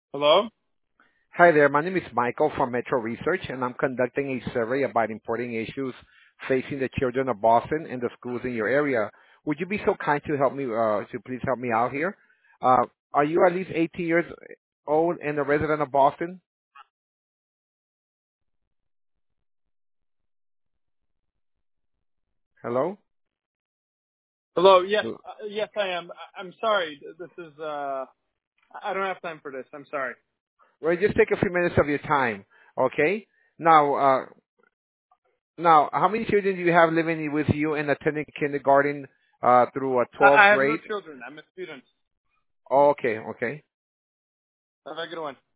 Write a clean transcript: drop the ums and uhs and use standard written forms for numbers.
Hello? Hi there. My name is Michael from Metro Research, and I'm conducting a survey about important issues facing the children of Boston and the schools in your area. Would you be so kind to help me, to please help me out here? Are you at least 18 years old and a resident of Boston? Hello? Hello, yes, yes I am. I'm sorry, this is, I don't have time for this, I'm sorry. Well, just take a few minutes of your time, okay? Now, how many children do you have living with you and attending kindergarten through a I 12th have no grade? children, I'm a student. Oh, okay, okay. Have a good one.